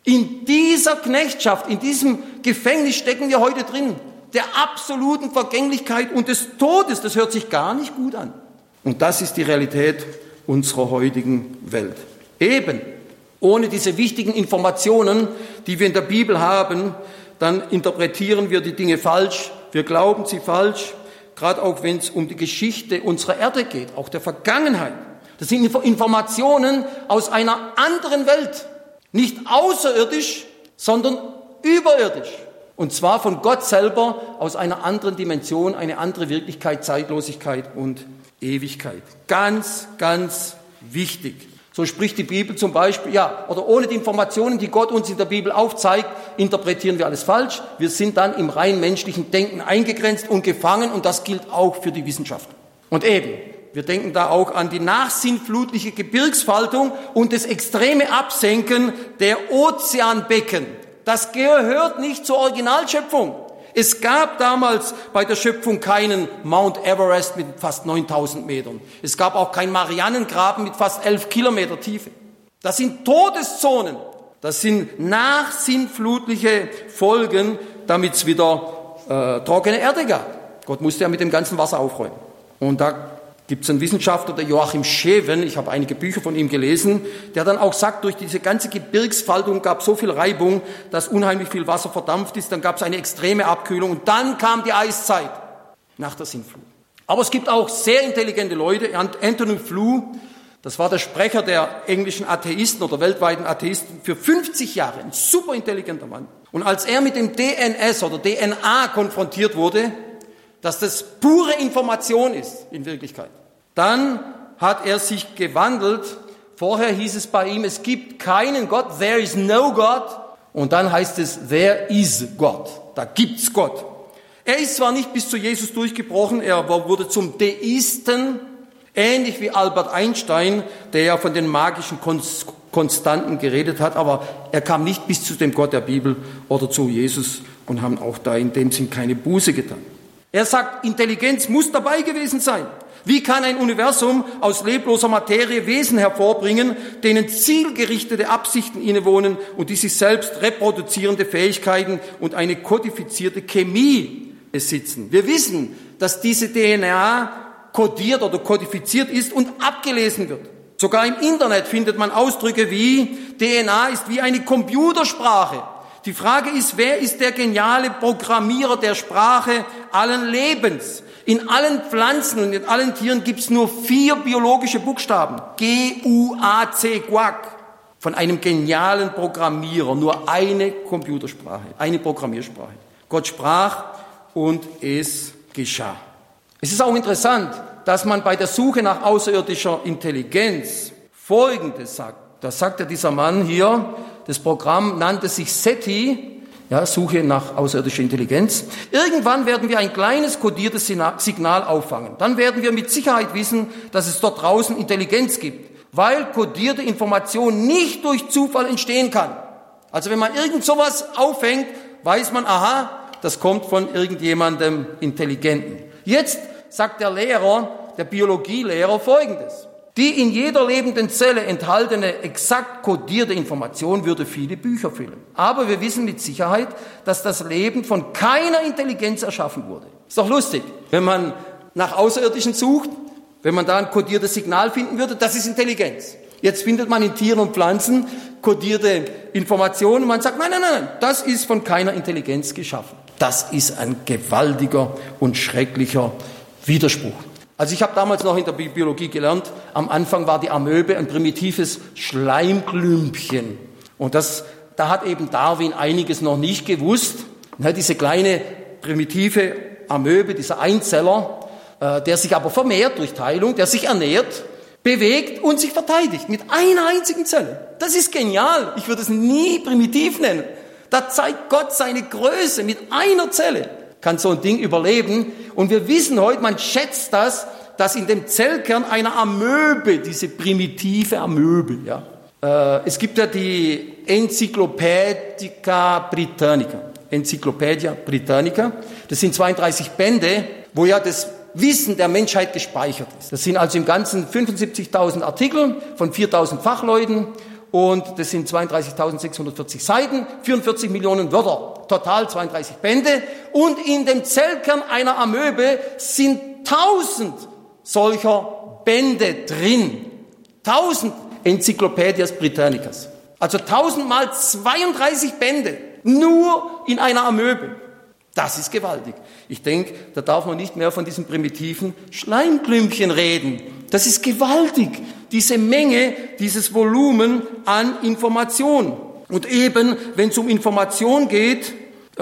In dieser Knechtschaft, in diesem Gefängnis stecken wir heute drin. Der absoluten Vergänglichkeit und des Todes. Das hört sich gar nicht gut an. Und das ist die Realität unserer heutigen Welt. Eben, ohne diese wichtigen Informationen, die wir in der Bibel haben, dann interpretieren wir die Dinge falsch, wir glauben sie falsch, gerade auch wenn es um die Geschichte unserer Erde geht, auch der Vergangenheit. Das sind Informationen aus einer anderen Welt, nicht außerirdisch, sondern überirdisch. Und zwar von Gott selber aus einer anderen Dimension, eine andere Wirklichkeit, Zeitlosigkeit und Ewigkeit. Ganz, ganz wichtig. So spricht die Bibel zum Beispiel, oder ohne die Informationen, die Gott uns in der Bibel aufzeigt, interpretieren wir alles falsch. Wir sind dann im rein menschlichen Denken eingegrenzt und gefangen und das gilt auch für die Wissenschaft. Und eben, wir denken da auch an die nachsinnflutliche Gebirgsfaltung und das extreme Absenken der Ozeanbecken. Das gehört nicht zur Originalschöpfung. Es gab damals bei der Schöpfung keinen Mount Everest mit fast 9000 Metern. Es gab auch keinen Marianengraben mit fast 11 Kilometer Tiefe. Das sind Todeszonen. Das sind nachsinnflutliche Folgen, damit es wieder trockene Erde gab. Gott musste ja mit dem ganzen Wasser aufräumen. Und da gibt es einen Wissenschaftler, der Joachim Scheven, ich habe einige Bücher von ihm gelesen, der dann auch sagt, durch diese ganze Gebirgsfaltung gab es so viel Reibung, dass unheimlich viel Wasser verdampft ist, dann gab es eine extreme Abkühlung und dann kam die Eiszeit nach der Sintflut. Aber es gibt auch sehr intelligente Leute, Anthony Flew, das war der Sprecher der englischen Atheisten oder weltweiten Atheisten für 50 Jahre, ein super intelligenter Mann. Und als er mit dem DNS oder DNA konfrontiert wurde, dass das pure Information ist in Wirklichkeit. Dann hat er sich gewandelt. Vorher hieß es bei ihm, es gibt keinen Gott, there is no God. Und dann heißt es, there is God, da gibt's Gott. Er ist zwar nicht bis zu Jesus durchgebrochen, er wurde zum Deisten, ähnlich wie Albert Einstein, der ja von den magischen Konstanten geredet hat, aber er kam nicht bis zu dem Gott der Bibel oder zu Jesus und haben auch da in dem Sinn keine Buße getan. Er sagt, Intelligenz muss dabei gewesen sein. Wie kann ein Universum aus lebloser Materie Wesen hervorbringen, denen zielgerichtete Absichten innewohnen und die sich selbst reproduzierende Fähigkeiten und eine kodifizierte Chemie besitzen? Wir wissen, dass diese DNA kodiert oder kodifiziert ist und abgelesen wird. Sogar im Internet findet man Ausdrücke wie, DNA ist wie eine Computersprache. Die Frage ist, wer ist der geniale Programmierer der Sprache allen Lebens? In allen Pflanzen und in allen Tieren gibt es nur 4 biologische Buchstaben. G-U-A-C, Guac. Von einem genialen Programmierer. Nur eine Computersprache, eine Programmiersprache. Gott sprach und es geschah. Es ist auch interessant, dass man bei der Suche nach außerirdischer Intelligenz Folgendes sagt. Da sagt ja dieser Mann hier, das Programm nannte sich SETI, Suche nach außerirdischer Intelligenz. Irgendwann werden wir ein kleines kodiertes Signal auffangen. Dann werden wir mit Sicherheit wissen, dass es dort draußen Intelligenz gibt, weil kodierte Information nicht durch Zufall entstehen kann. Also wenn man irgend sowas auffängt, weiß man, aha, das kommt von irgendjemandem Intelligenten. Jetzt sagt der Lehrer, der Biologielehrer, Folgendes. Die in jeder lebenden Zelle enthaltene, exakt kodierte Information würde viele Bücher füllen. Aber wir wissen mit Sicherheit, dass das Leben von keiner Intelligenz erschaffen wurde. Ist doch lustig, wenn man nach Außerirdischen sucht, wenn man da ein kodiertes Signal finden würde, das ist Intelligenz. Jetzt findet man in Tieren und Pflanzen kodierte Informationen und man sagt, nein, das ist von keiner Intelligenz geschaffen. Das ist ein gewaltiger und schrecklicher Widerspruch. Also ich habe damals noch in der Biologie gelernt, am Anfang war die Amöbe ein primitives Schleimklümpchen. Und da hat eben Darwin einiges noch nicht gewusst. Diese kleine primitive Amöbe, dieser Einzeller, der sich aber vermehrt durch Teilung, der sich ernährt, bewegt und sich verteidigt mit einer einzigen Zelle. Das ist genial. Ich würde es nie primitiv nennen. Da zeigt Gott seine Größe mit einer Zelle. Kann so ein Ding überleben. Und wir wissen heute, man schätzt das, dass in dem Zellkern einer Amöbe, diese primitive Amöbe, es gibt ja die Encyclopaedia Britannica, das sind 32 Bände, wo ja das Wissen der Menschheit gespeichert ist. Das sind also im Ganzen 75.000 Artikel von 4.000 Fachleuten und das sind 32.640 Seiten, 44 Millionen Wörter, total 32 Bände. Und in dem Zellkern einer Amöbe sind 1000 solcher Bände drin. 1000 Enzyklopädias Britannicas. Also 1000 mal 32 Bände, nur in einer Amöbe. Das ist gewaltig. Ich denke, da darf man nicht mehr von diesen primitiven Schleimklümpchen reden. Das ist gewaltig, diese Menge, dieses Volumen an Information. Und eben, wenn es um Information geht,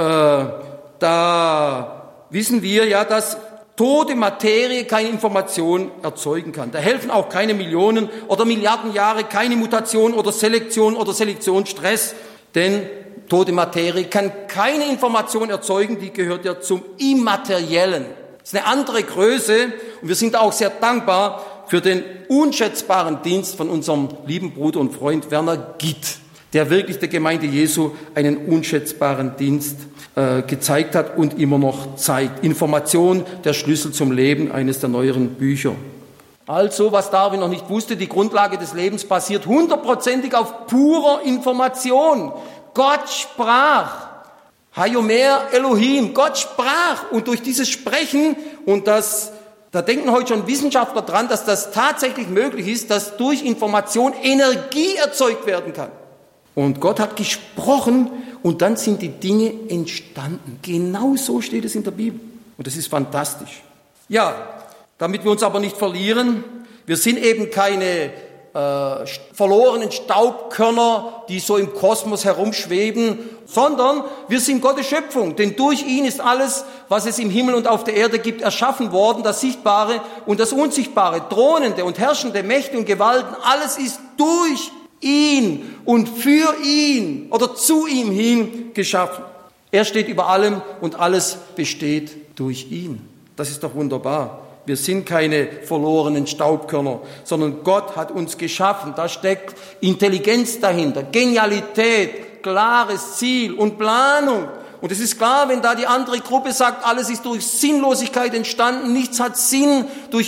da wissen wir ja, dass tote Materie keine Information erzeugen kann. Da helfen auch keine Millionen oder Milliarden Jahre, keine Mutation oder Selektionsstress, denn tote Materie kann keine Information erzeugen, die gehört ja zum Immateriellen. Das ist eine andere Größe und wir sind auch sehr dankbar für den unschätzbaren Dienst von unserem lieben Bruder und Freund Werner Gitt, der wirklich der Gemeinde Jesu einen unschätzbaren Dienst gezeigt hat und immer noch zeigt. Information, der Schlüssel zum Leben, eines der neueren Bücher. Also, was Darwin noch nicht wusste, die Grundlage des Lebens basiert 100%ig auf purer Information. Gott sprach. Hayomer Elohim. Gott sprach. Und durch dieses Sprechen, und da denken heute schon Wissenschaftler dran, dass das tatsächlich möglich ist, dass durch Information Energie erzeugt werden kann. Und Gott hat gesprochen und dann sind die Dinge entstanden. Genau so steht es in der Bibel. Und das ist fantastisch. Ja, damit wir uns aber nicht verlieren, wir sind eben keine verlorenen Staubkörner, die so im Kosmos herumschweben, sondern wir sind Gottes Schöpfung. Denn durch ihn ist alles, was es im Himmel und auf der Erde gibt, erschaffen worden, das Sichtbare und das Unsichtbare, thronende und herrschende Mächte und Gewalten, alles ist durch ihn und für ihn oder zu ihm hin geschaffen. Er steht über allem und alles besteht durch ihn. Das ist doch wunderbar. Wir sind keine verlorenen Staubkörner, sondern Gott hat uns geschaffen. Da steckt Intelligenz dahinter, Genialität, klares Ziel und Planung. Und es ist klar, wenn da die andere Gruppe sagt, alles ist durch Sinnlosigkeit entstanden, nichts hat Sinn durch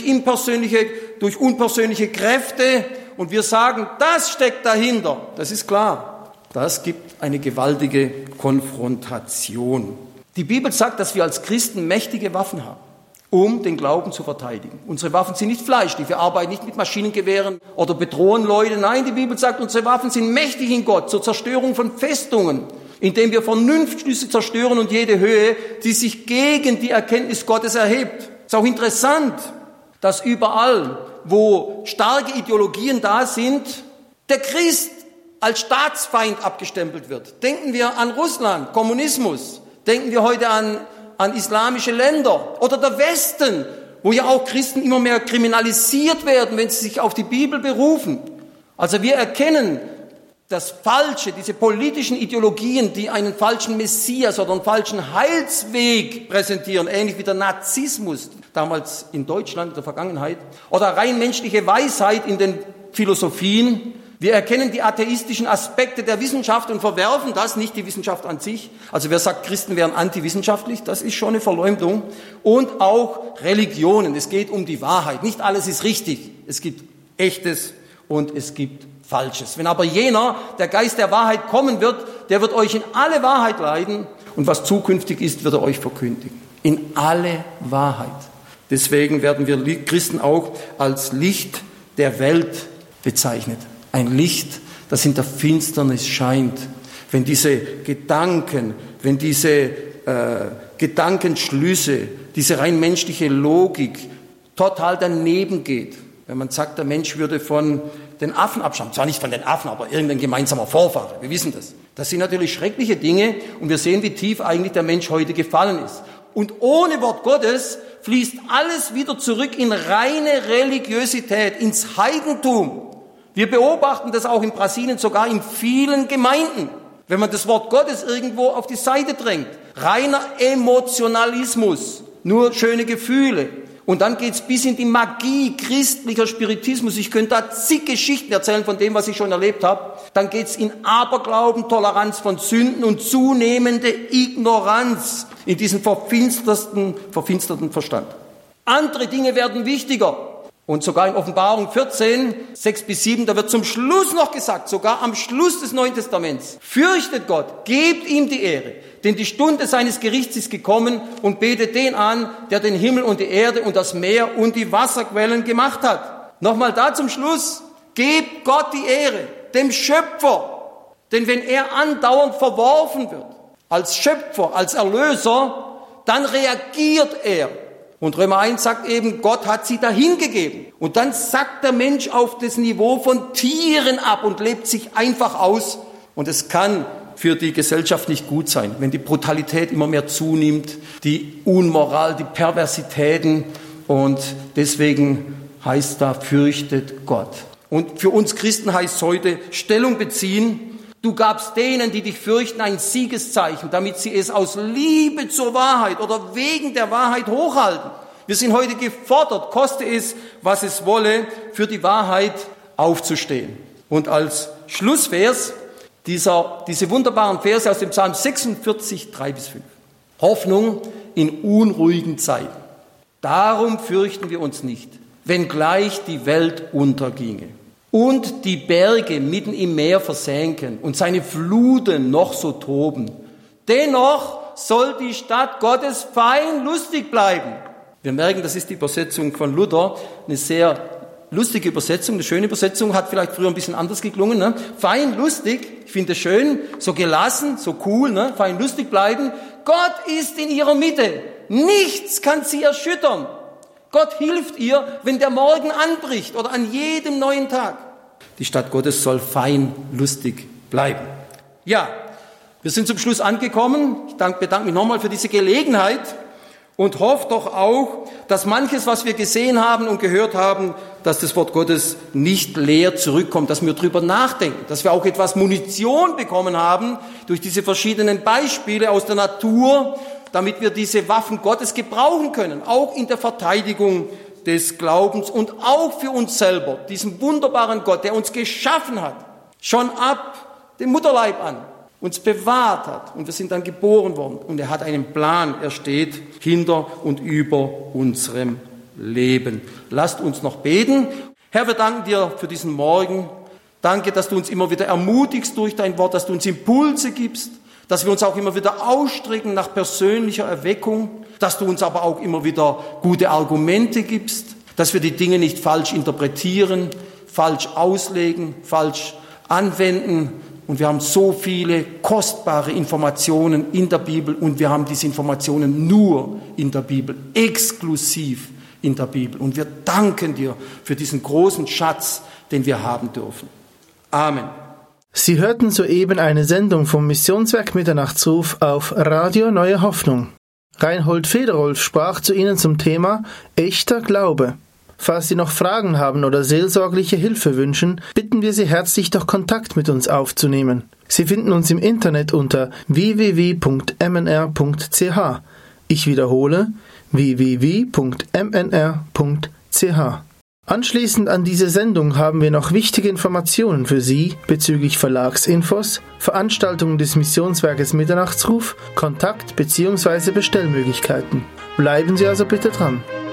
unpersönliche Kräfte. Und wir sagen, das steckt dahinter. Das ist klar. Das gibt eine gewaltige Konfrontation. Die Bibel sagt, dass wir als Christen mächtige Waffen haben, um den Glauben zu verteidigen. Unsere Waffen sind nicht fleischlich. Wir arbeiten nicht mit Maschinengewehren oder bedrohen Leute. Nein, die Bibel sagt, unsere Waffen sind mächtig in Gott zur Zerstörung von Festungen, indem wir Vernunftschlüsse zerstören und jede Höhe, die sich gegen die Erkenntnis Gottes erhebt. Ist auch interessant, dass überall, wo starke Ideologien da sind, der Christ als Staatsfeind abgestempelt wird. Denken wir an Russland, Kommunismus. Denken wir heute an islamische Länder oder der Westen, wo ja auch Christen immer mehr kriminalisiert werden, wenn sie sich auf die Bibel berufen. Also wir erkennen das Falsche, diese politischen Ideologien, die einen falschen Messias oder einen falschen Heilsweg präsentieren, ähnlich wie der Nazismus damals in Deutschland in der Vergangenheit, oder rein menschliche Weisheit in den Philosophien. Wir erkennen die atheistischen Aspekte der Wissenschaft und verwerfen das, nicht die Wissenschaft an sich. Also wer sagt, Christen wären antiwissenschaftlich, das ist schon eine Verleumdung. Und auch Religionen, es geht um die Wahrheit. Nicht alles ist richtig. Es gibt Echtes und es gibt Falsches. Wenn aber jener, der Geist der Wahrheit kommen wird, der wird euch in alle Wahrheit leiten und was zukünftig ist, wird er euch verkündigen. In alle Wahrheit. Deswegen werden wir Christen auch als Licht der Welt bezeichnet. Ein Licht, das in der Finsternis scheint. Wenn diese Gedanken, wenn diese Gedankenschlüsse, diese rein menschliche Logik total daneben geht. Wenn man sagt, der Mensch würde von den Affen abstammen. Zwar nicht von den Affen, aber irgendein gemeinsamer Vorfahre. Wir wissen das. Das sind natürlich schreckliche Dinge und wir sehen, wie tief eigentlich der Mensch heute gefallen ist. Und ohne Wort Gottes fließt alles wieder zurück in reine Religiosität, ins Heidentum. Wir beobachten das auch in Brasilien, sogar in vielen Gemeinden. Wenn man das Wort Gottes irgendwo auf die Seite drängt. Reiner Emotionalismus, nur schöne Gefühle. Und dann geht's bis in die Magie christlicher Spiritismus. Ich könnte da zig Geschichten erzählen von dem, was ich schon erlebt habe. Dann geht's in Aberglauben, Toleranz von Sünden und zunehmende Ignoranz in diesem verfinsterten Verstand. Andere Dinge werden wichtiger. Und sogar in Offenbarung 14, 6-7, da wird zum Schluss noch gesagt, sogar am Schluss des Neuen Testaments, fürchtet Gott, gebt ihm die Ehre, denn die Stunde seines Gerichts ist gekommen und betet den an, der den Himmel und die Erde und das Meer und die Wasserquellen gemacht hat. Nochmal da zum Schluss, gebt Gott die Ehre, dem Schöpfer, denn wenn er andauernd verworfen wird, als Schöpfer, als Erlöser, dann reagiert er. Und Römer 1 sagt eben, Gott hat sie dahingegeben. Und dann sackt der Mensch auf das Niveau von Tieren ab und lebt sich einfach aus. Und es kann für die Gesellschaft nicht gut sein, wenn die Brutalität immer mehr zunimmt, die Unmoral, die Perversitäten. Und deswegen heißt da, fürchtet Gott. Und für uns Christen heißt heute, Stellung beziehen. Du gabst denen, die dich fürchten, ein Siegeszeichen, damit sie es aus Liebe zur Wahrheit oder wegen der Wahrheit hochhalten. Wir sind heute gefordert, koste es, was es wolle, für die Wahrheit aufzustehen. Und als Schlussvers diese wunderbaren Verse aus dem Psalm 46, 3-5. Hoffnung in unruhigen Zeiten. Darum fürchten wir uns nicht, wenngleich die Welt unterginge und die Berge mitten im Meer versenken und seine Fluten noch so toben. Dennoch soll die Stadt Gottes fein lustig bleiben. Wir merken, das ist die Übersetzung von Luther, eine sehr lustige Übersetzung, eine schöne Übersetzung, hat vielleicht früher ein bisschen anders geklungen. Ne? Fein lustig, ich finde es schön, so gelassen, so cool, ne? Fein lustig bleiben. Gott ist in ihrer Mitte, nichts kann sie erschüttern. Gott hilft ihr, wenn der Morgen anbricht oder an jedem neuen Tag. Die Stadt Gottes soll fein lustig bleiben. Ja, wir sind zum Schluss angekommen. Ich bedanke mich nochmal für diese Gelegenheit und hoffe doch auch, dass manches, was wir gesehen haben und gehört haben, dass das Wort Gottes nicht leer zurückkommt, dass wir drüber nachdenken, dass wir auch etwas Munition bekommen haben durch diese verschiedenen Beispiele aus der Natur, damit wir diese Waffen Gottes gebrauchen können, auch in der Verteidigung des Glaubens und auch für uns selber, diesem wunderbaren Gott, der uns geschaffen hat, schon ab dem Mutterleib an, uns bewahrt hat und wir sind dann geboren worden und er hat einen Plan, er steht hinter und über unserem Leben. Lasst uns noch beten. Herr, wir danken dir für diesen Morgen. Danke, dass du uns immer wieder ermutigst durch dein Wort, dass du uns Impulse gibst, dass wir uns auch immer wieder ausstrecken nach persönlicher Erweckung, dass du uns aber auch immer wieder gute Argumente gibst, dass wir die Dinge nicht falsch interpretieren, falsch auslegen, falsch anwenden. Und wir haben so viele kostbare Informationen in der Bibel und wir haben diese Informationen nur in der Bibel, exklusiv in der Bibel. Und wir danken dir für diesen großen Schatz, den wir haben dürfen. Amen. Sie hörten soeben eine Sendung vom Missionswerk Mitternachtsruf auf Radio Neue Hoffnung. Reinhold Federolf sprach zu Ihnen zum Thema echter Glaube. Falls Sie noch Fragen haben oder seelsorgliche Hilfe wünschen, bitten wir Sie herzlich, doch Kontakt mit uns aufzunehmen. Sie finden uns im Internet unter www.mnr.ch. Ich wiederhole, www.mnr.ch. Anschließend an diese Sendung haben wir noch wichtige Informationen für Sie bezüglich Verlagsinfos, Veranstaltungen des Missionswerkes Mitternachtsruf, Kontakt- bzw. Bestellmöglichkeiten. Bleiben Sie also bitte dran.